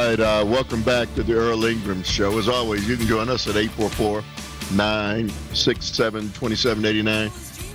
right. Welcome back to the Earl Ingram Show. As always, you can join us at 844-967-2789.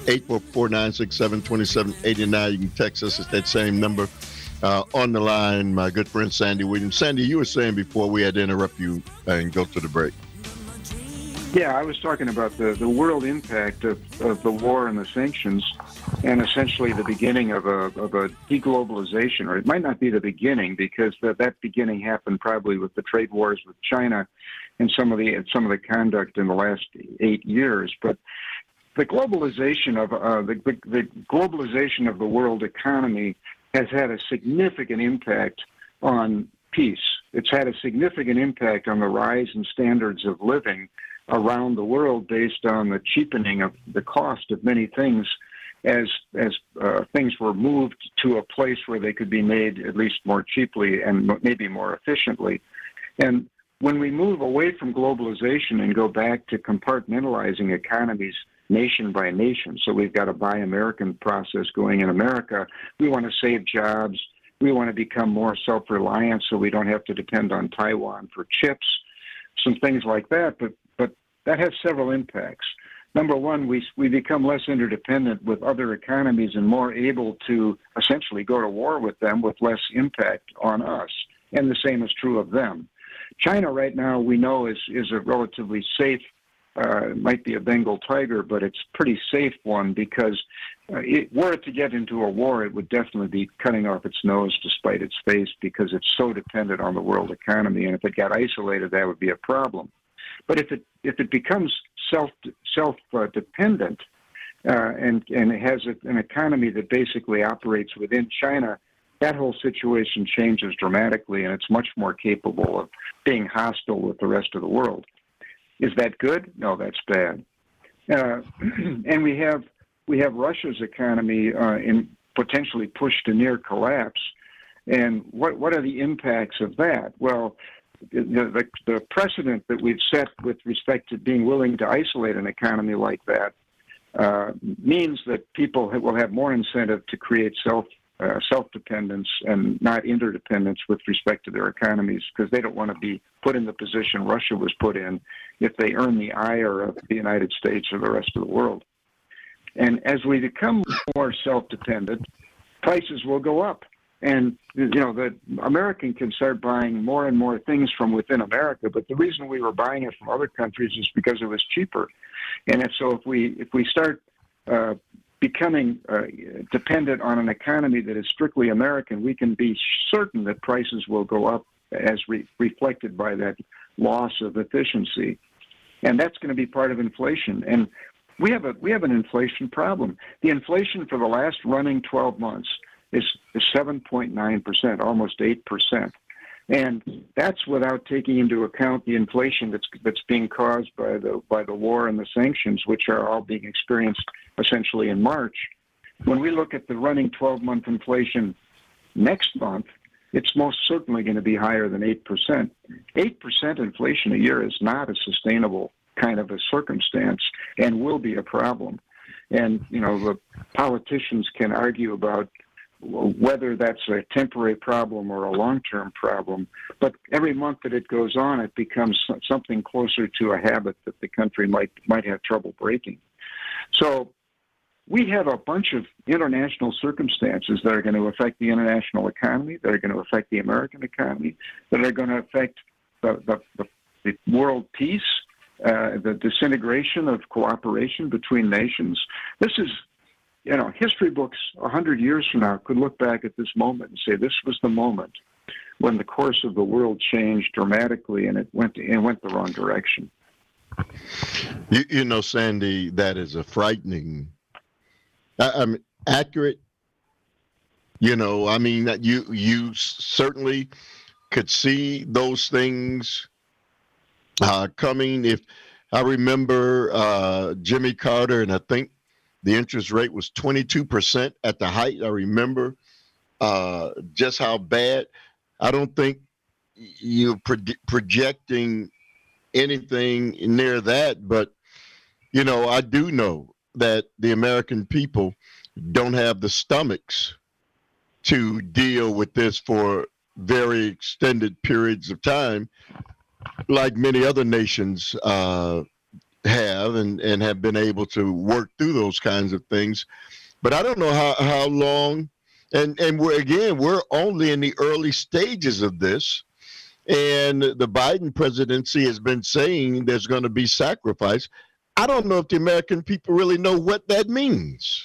844-967-2789. You can text us at that same number. On the line, my good friend Sandy Williams. Sandy, you were saying before we had to interrupt you and go to the break. Yeah, I was talking about the world impact of the war and the sanctions, and essentially the beginning of a deglobalization. Or it might not be the beginning, because that beginning happened probably with the trade wars with China and some of the conduct in the last 8 years. But the globalization of the globalization of the world economy has had a significant impact on peace. It's had a significant impact on the rise in standards of living around the world, based on the cheapening of the cost of many things as things were moved to a place where they could be made at least more cheaply and maybe more efficiently. And when we move away from globalization and go back to compartmentalizing economies nation by nation, so we've got a Buy American process going in America, we want to save jobs, we want to become more self-reliant so we don't have to depend on Taiwan for chips, some things like that, but that has several impacts. Number one, we become less interdependent with other economies and more able to essentially go to war with them with less impact on us, and the same is true of them. China right now, we know, is a relatively safe, it might be a Bengal tiger, but it's a pretty safe one, because were it to get into a war, it would definitely be cutting off its nose to spite its face, because it's so dependent on the world economy, and if it got isolated, that would be a problem. But if it becomes self-dependent and it has an economy that basically operates within China, that whole situation changes dramatically, and it's much more capable of being hostile with the rest of the world. Is that good? No, that's bad. And we have Russia's economy potentially pushed to near collapse. And what are the impacts of that? Well, the precedent that we've set with respect to being willing to isolate an economy like that means that people will have more incentive to create self-dependence and not interdependence with respect to their economies, because they don't want to be put in the position Russia was put in if they earn the ire of the United States or the rest of the world. And as we become more self-dependent, prices will go up. And, the American can start buying more and more things from within America, but the reason we were buying it from other countries is because it was cheaper. And so if we start becoming dependent on an economy that is strictly American, we can be certain that prices will go up as reflected by that loss of efficiency. And that's going to be part of inflation. And we have an inflation problem. The inflation for the last running 12 months is 7.9%, almost 8%. And that's without taking into account the inflation that's being caused by the war and the sanctions, which are all being experienced essentially in March. When we look at the running 12-month inflation next month, it's most certainly going to be higher than 8%. 8% inflation a year is not a sustainable kind of a circumstance and will be a problem. And, the politicians can argue about whether that's a temporary problem or a long-term problem. But every month that it goes on, it becomes something closer to a habit that the country might have trouble breaking. So we have a bunch of international circumstances that are going to affect the international economy, that are going to affect the American economy, that are going to affect the world peace, the disintegration of cooperation between nations. This is, history books 100 years from now could look back at this moment and say this was the moment when the course of the world changed dramatically and it went the wrong direction. Sandy, that is a frightening, accurate. You certainly could see those things coming. If I remember Jimmy Carter, and I think the interest rate was 22% at the height. I remember just how bad. I don't think you're projecting anything near that, but I do know that the American people don't have the stomachs to deal with this for very extended periods of time, like many other nations have and have been able to work through those kinds of things. But I don't know how long, and we're only in the early stages of this. And the Biden presidency has been saying there's going to be sacrifice. I don't know if the American people really know what that means.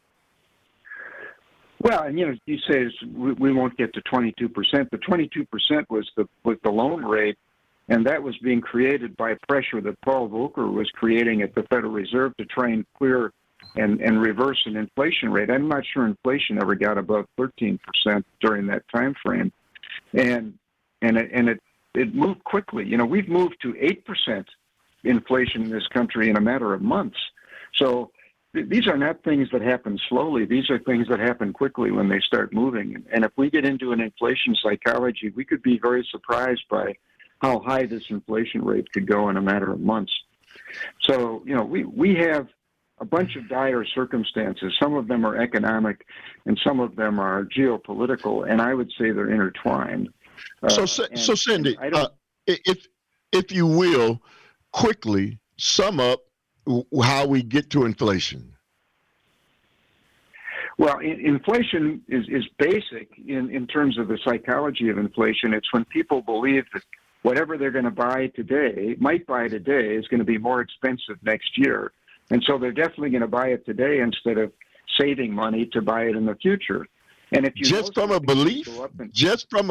Well, and you say we won't get to 22%. The 22% was the loan rate, and that was being created by pressure that Paul Volcker was creating at the Federal Reserve to try and clear and reverse an inflation rate. I'm not sure inflation ever got above 13% during that time frame, and it moved quickly. We've moved to 8% inflation in this country in a matter of months. So these are not things that happen slowly. These are things that happen quickly when they start moving. And if we get into an inflation psychology, we could be very surprised by how high this inflation rate could go in a matter of months. So, we have a bunch of dire circumstances. Some of them are economic and some of them are geopolitical, and I would say they're intertwined. So Sandy, if you will, quickly sum up how we get to inflation. Well, inflation is basic in terms of the psychology of inflation. It's when people believe that whatever they're going to might buy today, is going to be more expensive next year. And so they're definitely going to buy it today instead of saving money to buy it in the future. And if you just from a belief, just from a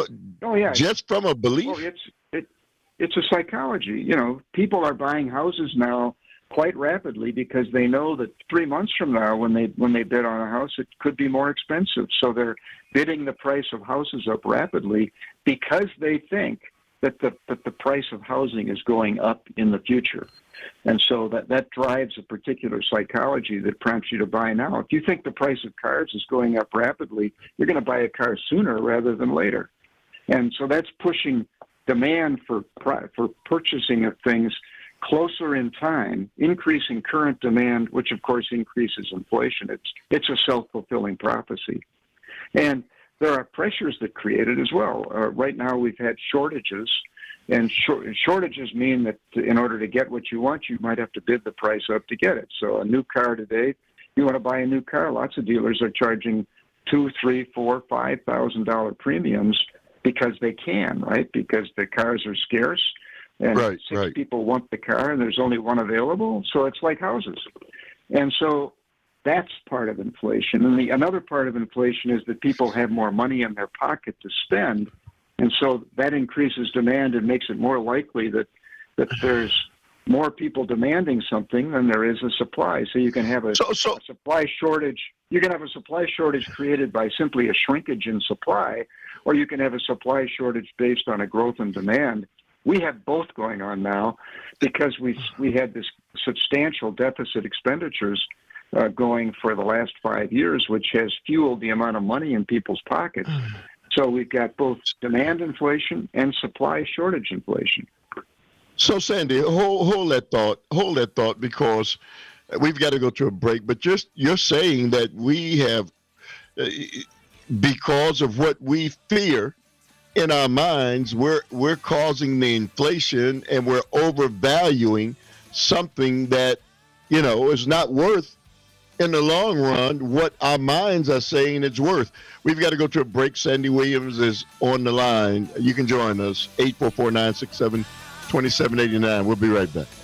belief. Oh, it's a psychology. People are buying houses now quite rapidly because they know that 3 months from now, when they bid on a house, it could be more expensive. So they're bidding the price of houses up rapidly because they think that the price of housing is going up in the future. And so that drives a particular psychology that prompts you to buy now. If you think the price of cars is going up rapidly, you're going to buy a car sooner rather than later. And so that's pushing demand for purchasing of things closer in time, increasing current demand, which of course increases inflation. It's a self-fulfilling prophecy. And there are pressures that create it as well. Right now we've had shortages, and shortages mean that in order to get what you want, you might have to bid the price up to get it. So a new car today, you want to buy a new car, lots of dealers are charging $2,000, $3,000, $4,000, $5,000 premiums because they can, right? Because the cars are scarce, and six people want the car, and there's only one available. So it's like houses. And so that's part of inflation. And another part of inflation is that people have more money in their pocket to spend, and so that increases demand and makes it more likely that there's more people demanding something than there is a supply. So you can have a supply shortage. You can have a supply shortage created by simply a shrinkage in supply, or you can have a supply shortage based on a growth in demand. We have both going on now because we had this substantial deficit expenditures going for the last 5 years, which has fueled the amount of money in people's pockets. So we've got both demand inflation and supply shortage inflation. So Sandy, hold that thought, because we've got to go to a break. But you're saying that we have, because of what we fear in our minds, we're causing the inflation, and we're overvaluing something that is not worth in the long run what our minds are saying it's worth. We've got to go to a break. Sandy Williams is on the line. You can join us, 844-967-2789. We'll be right back.